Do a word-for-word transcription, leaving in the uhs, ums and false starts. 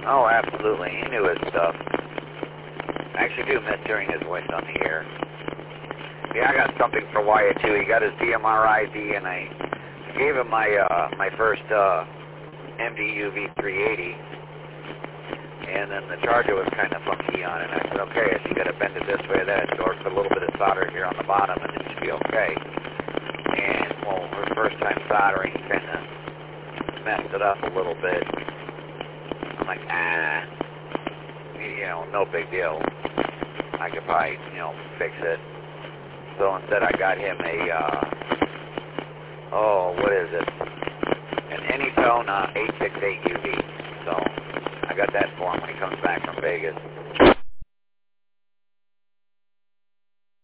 Oh, absolutely. He knew his stuff. I actually do miss hearing his voice on the air. Yeah, I got something for Wyatt, too. He got his D M R I D, and I gave him my uh, my first uh, M D U V three eighty. And then the charger was kind of funky on it. And I said, okay, so you got to bend it this way, that, or put a little bit of solder here on the bottom, and it should be okay. And, well, her first time soldering, he kind of messed it up a little bit. I'm like, ah, you know, no big deal. I could probably, you know, fix it. So instead I got him a, uh, oh, what is it? An Anytone uh, eight sixty-eight U V. So I got that for him when he comes back from Vegas.